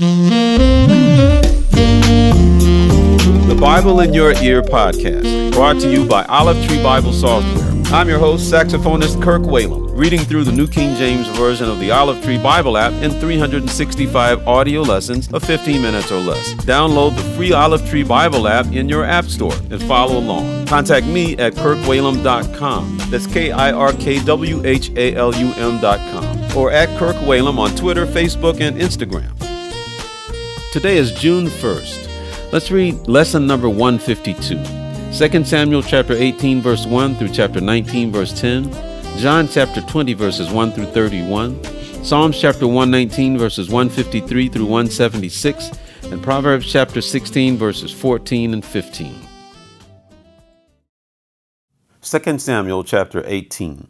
The Bible in Your Ear podcast, brought to you by Olive Tree Bible Software. I'm your host, saxophonist Kirk Whalum, reading through the New King James Version of the Olive Tree Bible app in 365 audio lessons of 15 minutes or less. Download the free Olive Tree Bible app in your app store and follow along. Contact me at kirkwhalum.com. That's KIRKWHALUM.com. Or at Kirk Whalum on Twitter, Facebook, and Instagram. Today is June 1st. Let's read lesson number 152. 2 Samuel chapter 18 verse 1 through chapter 19 verse 10, John chapter 20 verses 1 through 31, Psalms chapter 119 verses 153 through 176, and Proverbs chapter 16 verses 14 and 15. 2 Samuel chapter 18.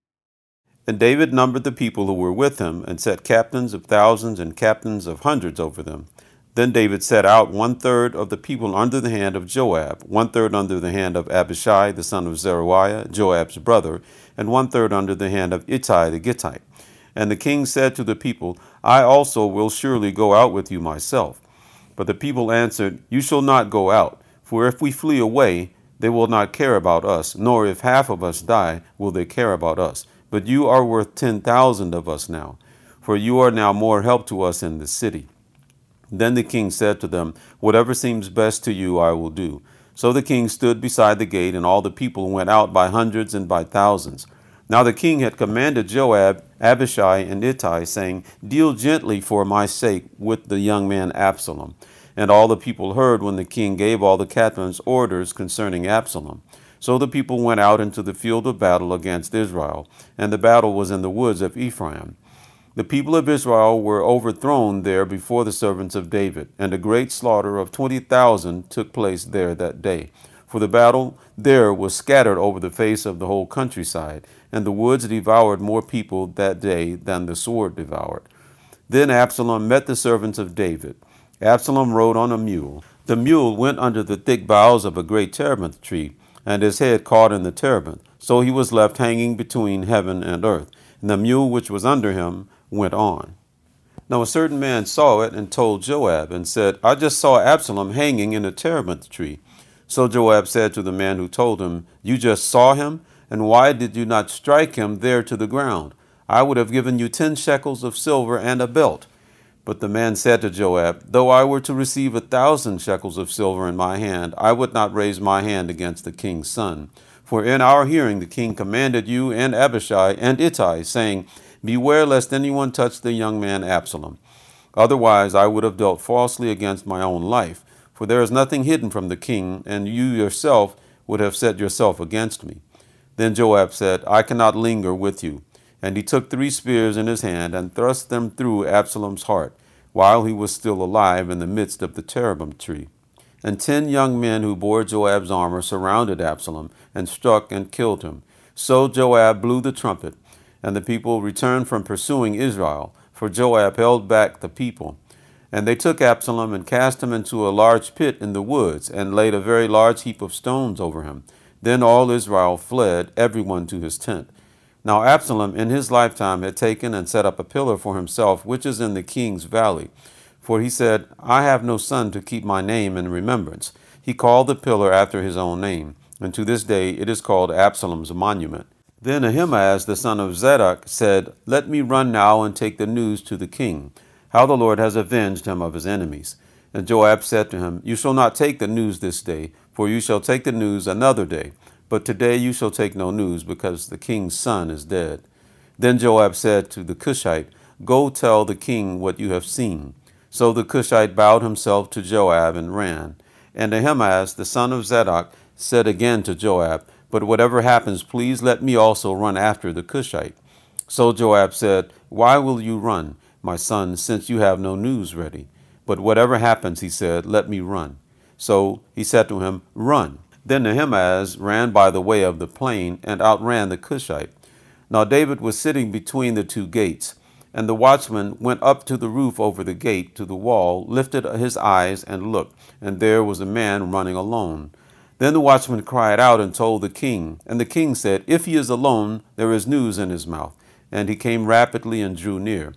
And David numbered the people who were with him, and set captains of thousands and captains of hundreds over them. Then David set out 1/3 of the people under the hand of Joab, 1/3 under the hand of Abishai, the son of Zeruiah, Joab's brother, and 1/3 under the hand of Ittai the Gittite. And the king said to the people, I also will surely go out with you myself. But the people answered, You shall not go out, for if we flee away, they will not care about us, nor if half of us die, will they care about us. But you are worth 10,000 of us now, for you are now more help to us in the city. Then the king said to them, Whatever seems best to you I will do. So the king stood beside the gate, and all the people went out by hundreds and by thousands. Now the king had commanded Joab, Abishai, and Ittai, saying, Deal gently for my sake with the young man Absalom. And all the people heard when the king gave all the captains orders concerning Absalom. So the people went out into the field of battle against Israel, and the battle was in the woods of Ephraim. The people of Israel were overthrown there before the servants of David, and a great slaughter of 20,000 took place there that day. For the battle there was scattered over the face of the whole countryside, and the woods devoured more people that day than the sword devoured. Then Absalom met the servants of David. Absalom rode on a mule. The mule went under the thick boughs of a great terebinth tree, and his head caught in the terebinth. So he was left hanging between heaven and earth, and the mule which was under him went on. Now a certain man saw it and told Joab and said, I just saw Absalom hanging in a terebinth tree. So Joab said to the man who told him, You just saw him? And why did you not strike him there to the ground? I would have given you 10 shekels of silver and a belt. But the man said to Joab, Though I were to receive 1,000 shekels of silver in my hand, I would not raise my hand against the king's son. For in our hearing the king commanded you and Abishai and Ittai, saying, Beware lest anyone touch the young man Absalom. Otherwise I would have dealt falsely against my own life, for there is nothing hidden from the king, and you yourself would have set yourself against me. Then Joab said, I cannot linger with you. And he took 3 spears in his hand and thrust them through Absalom's heart, while he was still alive in the midst of the terebinth tree. And 10 young men who bore Joab's armor surrounded Absalom and struck and killed him. So Joab blew the trumpet, and the people returned from pursuing Israel, for Joab held back the people. And they took Absalom and cast him into a large pit in the woods, and laid a very large heap of stones over him. Then all Israel fled, everyone to his tent. Now Absalom in his lifetime had taken and set up a pillar for himself, which is in the king's valley. For he said, I have no son to keep my name in remembrance. He called the pillar after his own name, and to this day it is called Absalom's monument. Then Ahimaaz the son of Zadok said, Let me run now and take the news to the king, how the Lord has avenged him of his enemies. And Joab said to him, You shall not take the news this day, for you shall take the news another day. But today you shall take no news, because the king's son is dead. Then Joab said to the Cushite, Go tell the king what you have seen. So the Cushite bowed himself to Joab and ran. And Ahimaaz the son of Zadok said again to Joab, But whatever happens, please let me also run after the Cushite. So Joab said, Why will you run, my son, since you have no news ready? But whatever happens, he said, let me run. So he said to him, Run. Then Ahimaaz ran by the way of the plain and outran the Cushite. Now David was sitting between the 2 gates, and the watchman went up to the roof over the gate to the wall, lifted his eyes and looked, and there was a man running alone. Then the watchman cried out and told the king, and the king said, If he is alone, there is news in his mouth. And he came rapidly and drew near.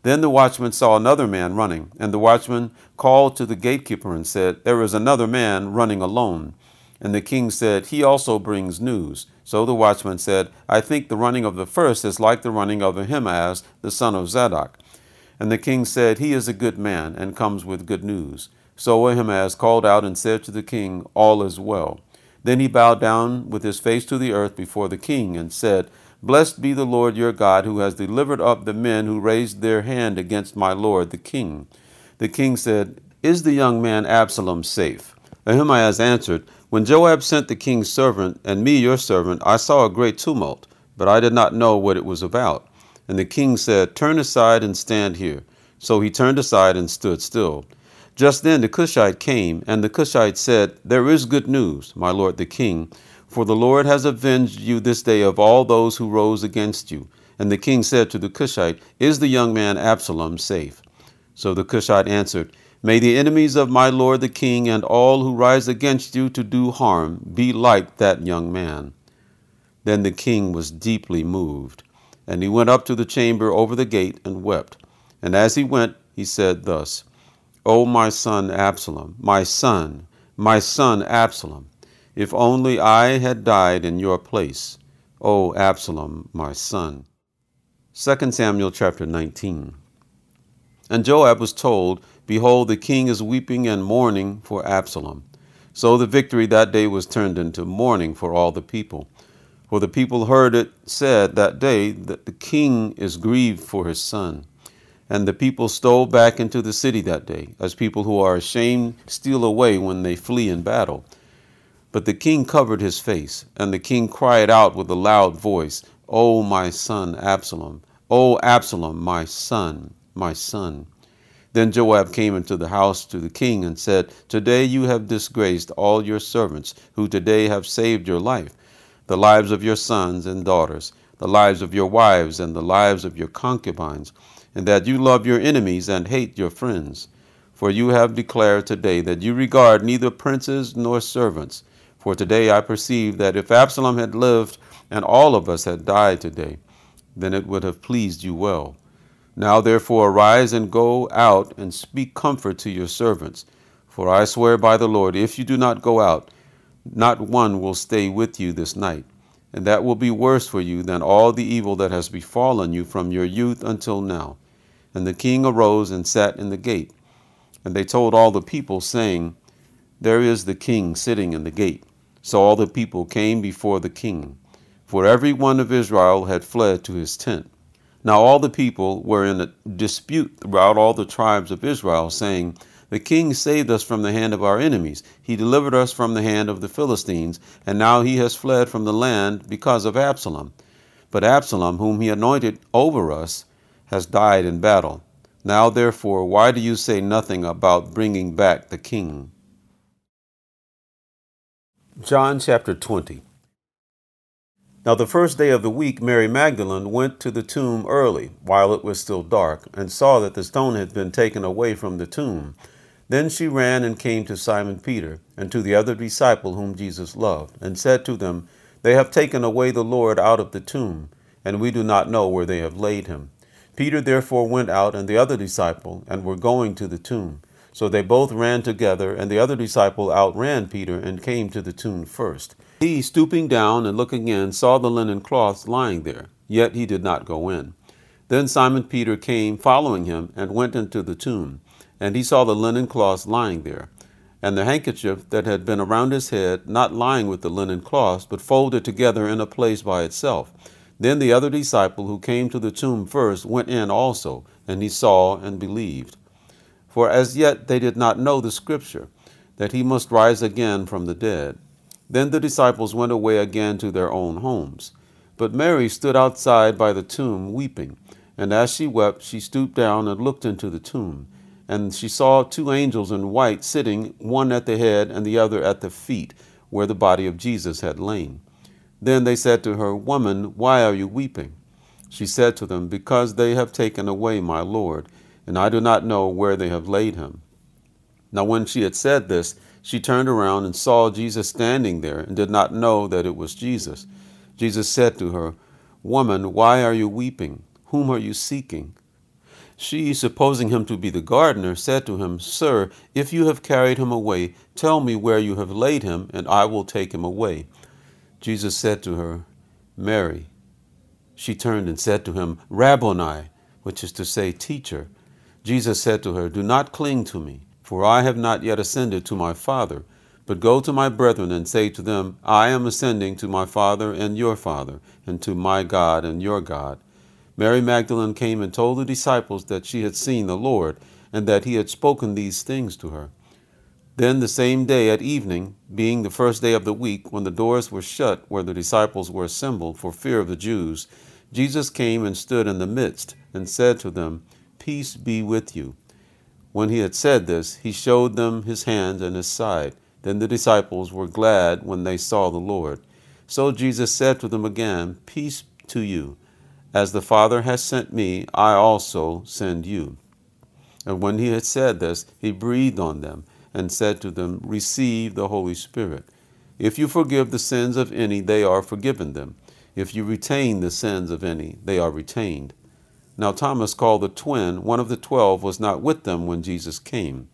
Then the watchman saw another man running, and the watchman called to the gatekeeper and said, There is another man running alone. And the king said, He also brings news. So the watchman said, I think the running of the first is like the running of Ahimaaz, the son of Zadok. And the king said, He is a good man, and comes with good news. So Ahimaaz called out and said to the king, All is well. Then he bowed down with his face to the earth before the king, and said, Blessed be the Lord your God, who has delivered up the men who raised their hand against my lord the king. The king said, Is the young man Absalom safe? Ahimaaz answered, When Joab sent the king's servant, and me your servant, I saw a great tumult, but I did not know what it was about. And the king said, Turn aside and stand here. So he turned aside and stood still. Just then the Cushite came, and the Cushite said, There is good news, my lord the king, for the Lord has avenged you this day of all those who rose against you. And the king said to the Cushite, Is the young man Absalom safe? So the Cushite answered, May the enemies of my lord the king and all who rise against you to do harm be like that young man. Then the king was deeply moved, and he went up to the chamber over the gate and wept. And as he went, he said thus, O my son Absalom, my son Absalom, if only I had died in your place, O Absalom, my son. 2 Samuel chapter 19. And Joab was told, Behold, the king is weeping and mourning for Absalom. So the victory that day was turned into mourning for all the people. For the people heard it said that day that the king is grieved for his son. And the people stole back into the city that day, as people who are ashamed steal away when they flee in battle. But the king covered his face, and the king cried out with a loud voice, O my son Absalom, O Absalom, my son, my son. Then Joab came into the house to the king and said, Today you have disgraced all your servants, who today have saved your life, the lives of your sons and daughters, the lives of your wives, and the lives of your concubines, and that you love your enemies and hate your friends. For you have declared today that you regard neither princes nor servants. For today I perceive that if Absalom had lived and all of us had died today, then it would have pleased you well. Now therefore arise and go out and speak comfort to your servants. For I swear by the Lord, if you do not go out, not one will stay with you this night. And that will be worse for you than all the evil that has befallen you from your youth until now. And the king arose and sat in the gate. And they told all the people, saying, There is the king sitting in the gate. So all the people came before the king, for every one of Israel had fled to his tent. Now all the people were in a dispute throughout all the tribes of Israel, saying, The king saved us from the hand of our enemies. He delivered us from the hand of the Philistines, and now he has fled from the land because of Absalom. But Absalom, whom he anointed over us, has died in battle. Now therefore, why do you say nothing about bringing back the king? John chapter 20. Now the first day of the week, Mary Magdalene went to the tomb early, while it was still dark, and saw that the stone had been taken away from the tomb. Then she ran and came to Simon Peter, and to the other disciple whom Jesus loved, and said to them, They have taken away the Lord out of the tomb, and we do not know where they have laid him. Peter therefore went out, and the other disciple, and were going to the tomb. So they both ran together, and the other disciple outran Peter and came to the tomb first. He, stooping down and looking in, saw the linen cloths lying there, yet he did not go in. Then Simon Peter came, following him, and went into the tomb. And he saw the linen cloths lying there, and the handkerchief that had been around his head, not lying with the linen cloths, but folded together in a place by itself. Then the other disciple who came to the tomb first went in also, and he saw and believed. For as yet they did not know the scripture, that he must rise again from the dead. Then the disciples went away again to their own homes. But Mary stood outside by the tomb weeping. And as she wept, she stooped down and looked into the tomb. And she saw two angels in white sitting, one at the head and the other at the feet, where the body of Jesus had lain. Then they said to her, Woman, why are you weeping? She said to them, Because they have taken away my Lord, and I do not know where they have laid him. Now when she had said this, she turned around and saw Jesus standing there, and did not know that it was Jesus. Jesus said to her, Woman, why are you weeping? Whom are you seeking? She, supposing him to be the gardener, said to him, Sir, if you have carried him away, tell me where you have laid him, and I will take him away. Jesus said to her, Mary. She turned and said to him, Rabboni, which is to say, Teacher. Jesus said to her, Do not cling to me, for I have not yet ascended to my Father, but go to my brethren and say to them, I am ascending to my Father and your Father, and to my God and your God. Mary Magdalene came and told the disciples that she had seen the Lord, and that he had spoken these things to her. Then the same day at evening, being the first day of the week, when the doors were shut where the disciples were assembled for fear of the Jews, Jesus came and stood in the midst, and said to them, Peace be with you. When he had said this, he showed them his hands and his side. Then the disciples were glad when they saw the Lord. So Jesus said to them again, Peace to you. As the Father has sent me, I also send you. And when he had said this, he breathed on them, and said to them, Receive the Holy Spirit. If you forgive the sins of any, they are forgiven them. If you retain the sins of any, they are retained. Now Thomas, called the twin, one of the 12, was not with them when Jesus came.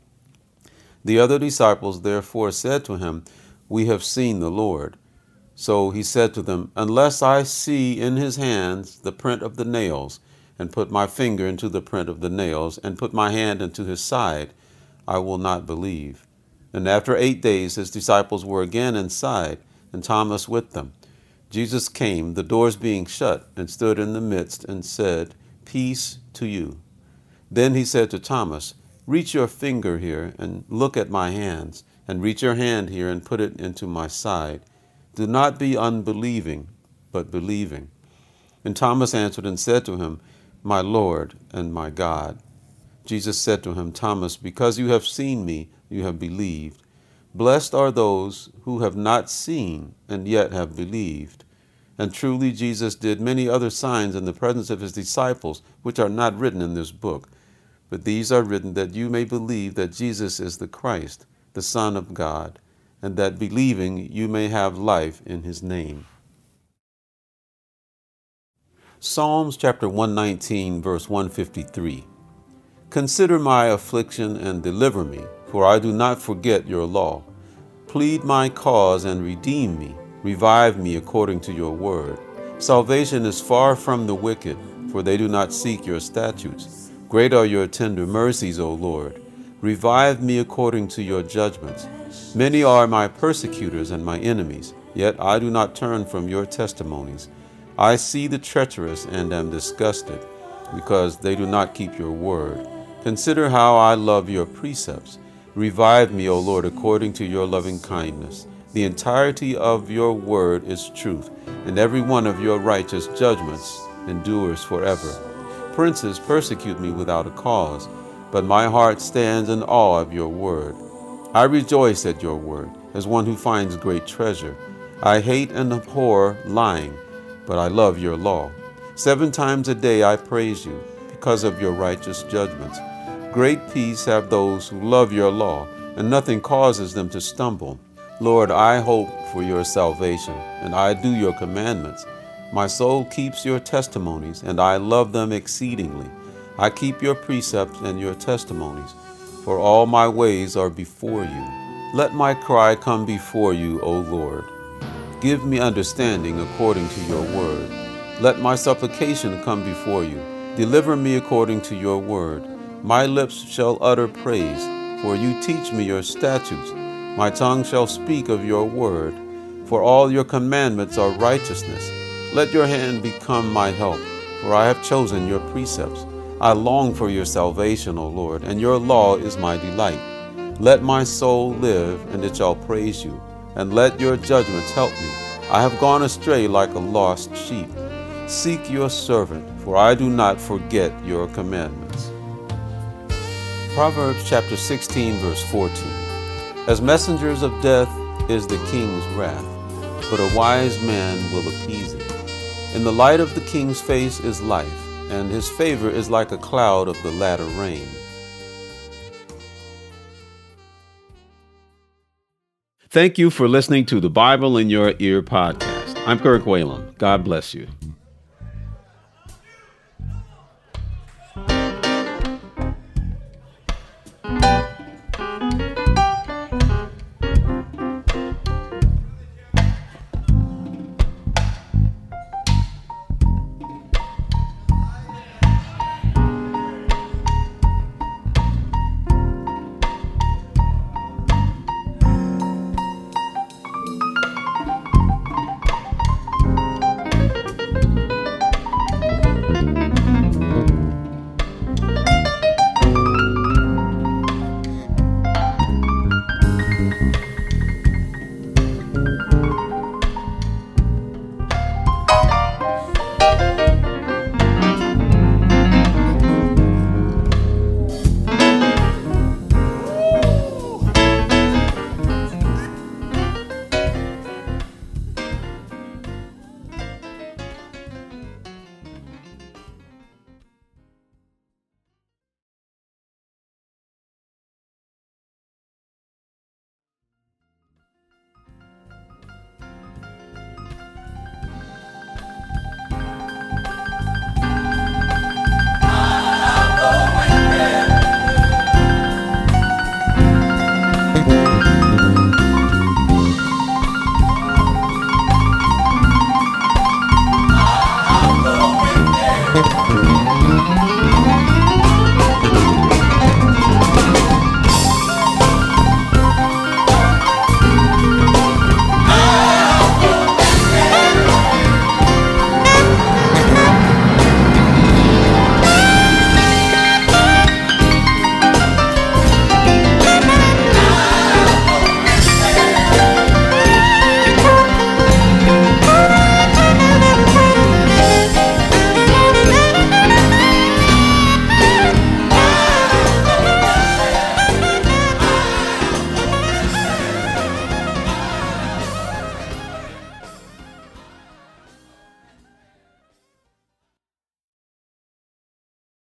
The other disciples therefore said to him, We have seen the Lord. So he said to them, Unless I see in his hands the print of the nails, and put my finger into the print of the nails, and put my hand into his side, I will not believe. And after 8 days his disciples were again inside, and Thomas with them. Jesus came, the doors being shut, and stood in the midst, and said, Peace to you. Then he said to Thomas, Reach your finger here, and look at my hands, and reach your hand here, and put it into my side. Do not be unbelieving, but believing. And Thomas answered and said to him, My Lord and my God. Jesus said to him, Thomas, because you have seen me, you have believed. Blessed are those who have not seen and yet have believed. And truly Jesus did many other signs in the presence of his disciples, which are not written in this book. But these are written that you may believe that Jesus is the Christ, the Son of God, and that believing you may have life in his name. Psalms chapter 119, verse 153. Consider my affliction and deliver me, for I do not forget your law. Plead my cause and redeem me. Revive me according to your word. Salvation is far from the wicked, for they do not seek your statutes. Great are your tender mercies, O Lord. Revive me according to your judgments. Many are my persecutors and my enemies, yet I do not turn from your testimonies. I see the treacherous and am disgusted, because they do not keep your word. Consider how I love your precepts. Revive me, O Lord, according to your loving kindness. The entirety of your word is truth, and every one of your righteous judgments endures forever. Princes persecute me without a cause, but my heart stands in awe of your word. I rejoice at your word, as one who finds great treasure. I hate and abhor lying, but I love your law. 7 times a day I praise you, because of your righteous judgments. Great peace have those who love your law, and nothing causes them to stumble. Lord, I hope for your salvation, and I do your commandments. My soul keeps your testimonies, and I love them exceedingly. I keep your precepts and your testimonies, for all my ways are before you. Let my cry come before you, O Lord. Give me understanding according to your word. Let my supplication come before you. Deliver me according to your word. My lips shall utter praise, for you teach me your statutes. My tongue shall speak of your word, for all your commandments are righteousness. Let your hand become my help, for I have chosen your precepts. I long for your salvation, O Lord, and your law is my delight. Let my soul live, and it shall praise you, and let your judgments help me. I have gone astray like a lost sheep. Seek your servant, for I do not forget your commandments. Proverbs chapter 16, verse 14. As messengers of death is the king's wrath, but a wise man will appease it. In the light of the king's face is life, and his favor is like a cloud of the latter rain. Thank you for listening to the Bible in Your Ear podcast. I'm Kirk Whalum. God bless you.